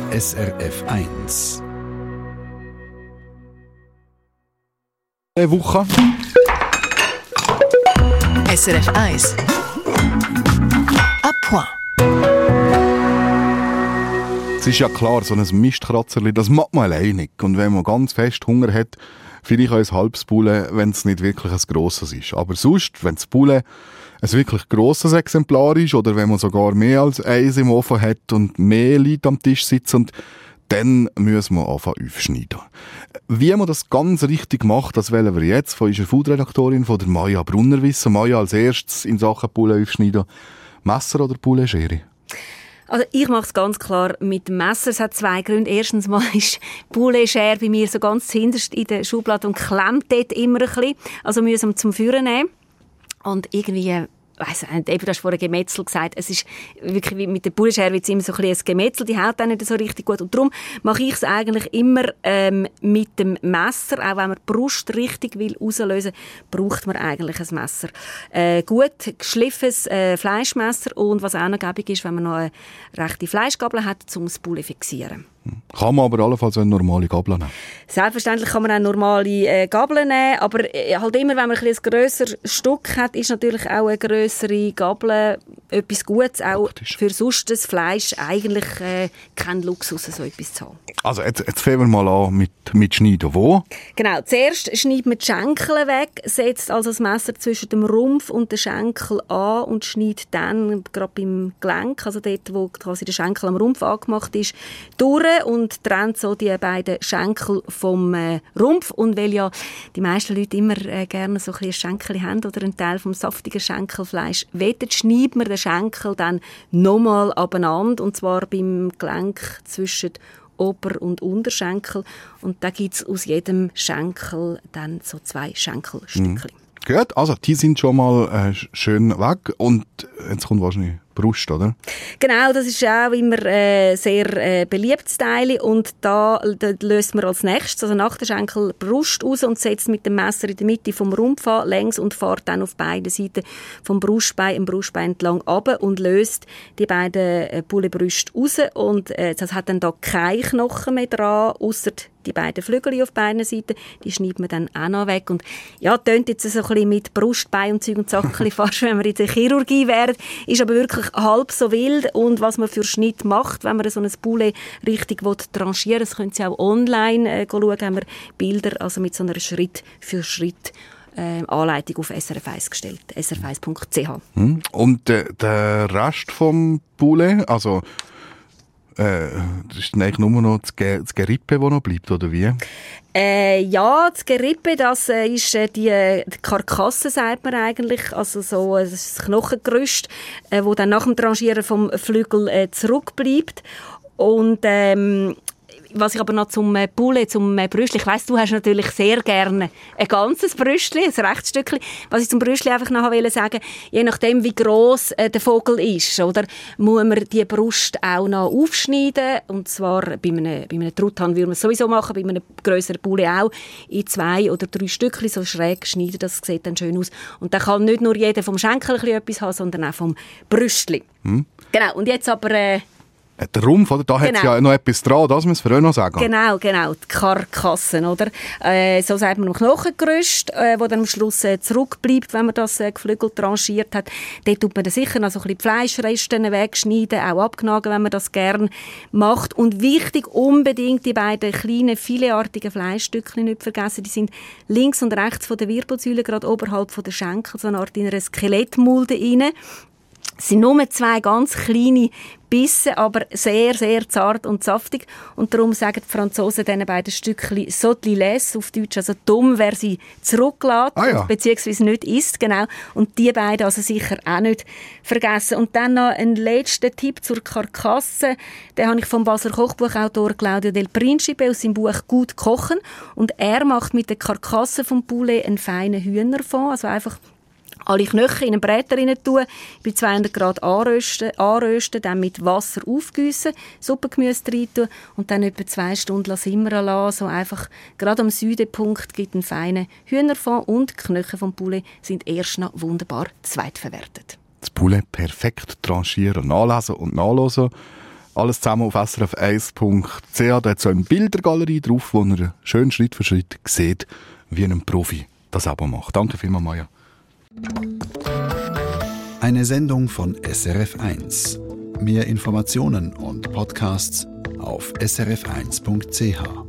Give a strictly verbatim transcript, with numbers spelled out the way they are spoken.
S R F eins. Eine Woche. S R F eins. A point. Es ist ja klar, so ein Mistkratzerli, das macht man alleine nicht. Und wenn man ganz fest Hunger hat, vielleicht auch ein halbes Poulet, wenn es nicht wirklich ein grosses ist. Aber sonst, wenn das Poulet ein wirklich grosses Exemplar ist oder wenn man sogar mehr als eins im Ofen hat und mehr Leute am Tisch sitzen, und dann müssen wir anfangen aufschneiden. Wie man das ganz richtig macht, das wollen wir jetzt von unserer Foodredaktorin, von der Maja Brunner, wissen. Maja, als erstes in Sachen Poulet aufschneiden. Messer oder Poulet-Schere? Also ich mache es ganz klar mit dem Messer. Es hat zwei Gründe. Erstens mal ist Poulet-Schere bei mir so ganz hinterst in der Schublade und klemmt dort immer ein bisschen. Also müssen wir zum Führen nehmen. Und irgendwie, weiss nicht, eben, du hast vorhin Gemetzel gesagt, es ist wirklich wie mit der Poulet-Schere immer so ein bisschen ein Gemetzel, die hält auch nicht so richtig gut. Und darum mache ich es eigentlich immer ähm, mit dem Messer. Auch wenn man die Brust richtig will rauslösen, braucht man eigentlich ein Messer. Äh, gut geschliffenes äh, Fleischmesser, und was auch noch gäbig ist, wenn man noch eine rechte Fleischgabel hat, um das Poulet zu fixieren. Kann man aber allenfalls eine normale Gabel nehmen? Selbstverständlich kann man auch normale äh, Gabeln nehmen, aber äh, halt immer, wenn man ein, ein grösseres Stück hat, ist natürlich auch eine grössere Gabel etwas Gutes, auch praktisch. Für sonst das Fleisch eigentlich äh, kein Luxus, so etwas zu haben. Also jetzt, jetzt fangen wir mal an mit, mit Schneiden. Wo? Genau, zuerst schneidet man die Schenkel weg, setzt also das Messer zwischen dem Rumpf und dem Schenkel an und schneidet dann gerade beim Gelenk, also dort, wo quasi der Schenkel am Rumpf angemacht ist, durch und trennt so die beiden Schenkel vom äh, Rumpf. Und weil ja die meisten Leute immer äh, gerne so ein Schenkel haben oder einen Teil vom saftigen Schenkelfleisch wettet, schneidet man den Schenkel dann nochmal abeinander, und zwar beim Gelenk zwischen Ober- und Unterschenkel. Und da gibt es aus jedem Schenkel dann so zwei Schenkelstückchen. Mhm. Gut, also die sind schon mal äh, schön weg. Und jetzt kommt wahrscheinlich Brust, oder? Genau, das ist auch immer äh, sehr äh, beliebtes Teil, und da, da löst man als nächstes, also nach der Schenkel, Brust raus und setzt mit dem Messer in der Mitte vom Rumpf an, längs, und fährt dann auf beiden Seiten vom Brustbein, im Brustbein entlang runter und löst die beiden äh, Pouletbrüste raus, und äh, das hat dann da keine Knochen mehr dran, ausser die beiden Flügel auf beiden Seiten, die schneidet man dann auch noch weg. Und ja, tönt jetzt so ein bisschen mit Brustbein und Zeug und Sachen fast, wenn wir in der Chirurgie wären, ist aber wirklich halb so wild. Und was man für Schnitt macht, wenn man so ein Poulet richtig tranchieren will, das können Sie auch online äh, schauen, haben wir Bilder, also mit so einer Schritt für Schritt äh, Anleitung auf S R F eins gestellt, s r f eins punkt c h. Und äh, der Rest vom Poulet, also Äh, das ist dann eigentlich nur noch das, Ge- das Gerippe, das noch bleibt, oder wie? Äh, ja, das Gerippe, das äh, ist äh, die, die Karkasse, sagt man eigentlich, also so äh, das Knochengerüst, äh, wo dann nach dem Tranchieren vom Flügel äh, zurückbleibt. Und ähm, was ich aber noch zum äh, Poulet, zum äh, Brüstli, ich weiss, du hast natürlich sehr gerne ein ganzes Brüstli, ein Rechtsstückchen. Was ich zum Brüstli einfach noch wollte sagen, je nachdem, wie gross äh, der Vogel ist, oder, muss man die Brust auch noch aufschneiden. Und zwar bei einem, bei einem Truthahn würde man es sowieso machen, bei einem grösseren Poulet auch, in zwei oder drei Stückchen so schräg schneiden, das sieht dann schön aus. Und dann kann nicht nur jeder vom Schenkel ein bisschen etwas haben, sondern auch vom Brüstli. Hm. Genau, und jetzt aber... Äh, Der Rumpf, oder? Da genau. Hat es ja noch etwas dran, das müssen wir auch noch sagen. Genau, genau, die Karkassen, oder? Äh, so sagt man am Knochengerüst, äh, wo dann am Schluss äh, zurückbleibt, wenn man das äh, Geflügel tranchiert hat. Dort tut man dann sicher noch so ein bisschen Fleischreste wegschneiden, auch abknagen, wenn man das gerne macht. Und wichtig, unbedingt die beiden kleinen, filetartigen Fleischstückchen nicht vergessen. Die sind links und rechts von der Wirbelsäule, gerade oberhalb von der Schenkel, so eine Art in einer Skelettmulde rein. Es sind nur zwei ganz kleine Bissen, aber sehr, sehr zart und saftig. Und darum sagen die Franzosen diesen beiden Stückchen «Sautilés», auf Deutsch, also dumm, wer sie zurücklässt, ah, ja. beziehungsweise nicht isst, genau. Und die beiden also sicher auch nicht vergessen. Und dann noch ein letzter Tipp zur Karkasse. Den habe ich vom Basler Kochbuchautor Claudio Del Principe aus seinem Buch «Gut kochen». Und er macht mit der Karkasse vom Poulet einen feinen Hühnerfond, also einfach alle Knöchel in einen Bräter rein tun, bei zweihundert Grad anrösten, anrösten, dann mit Wasser aufgießen, Suppengemüse rein tun und dann etwa zwei Stunden simmern lassen. So einfach, gerade am Südepunkt gibt einen feinen Hühnerfond, und die Knöchel vom Poulet sind erst noch wunderbar zweitverwertet. Das Poulet perfekt tranchieren, nachlesen und nachlesen. Alles zusammen auf s r f eins punkt c h. Da hat so eine Bildergalerie drauf, wo ihr schön Schritt für Schritt sieht, wie ein Profi das Abo macht. Danke vielmals, Maja. Eine Sendung von S R F eins. Mehr Informationen und Podcasts auf s r f eins punkt c h.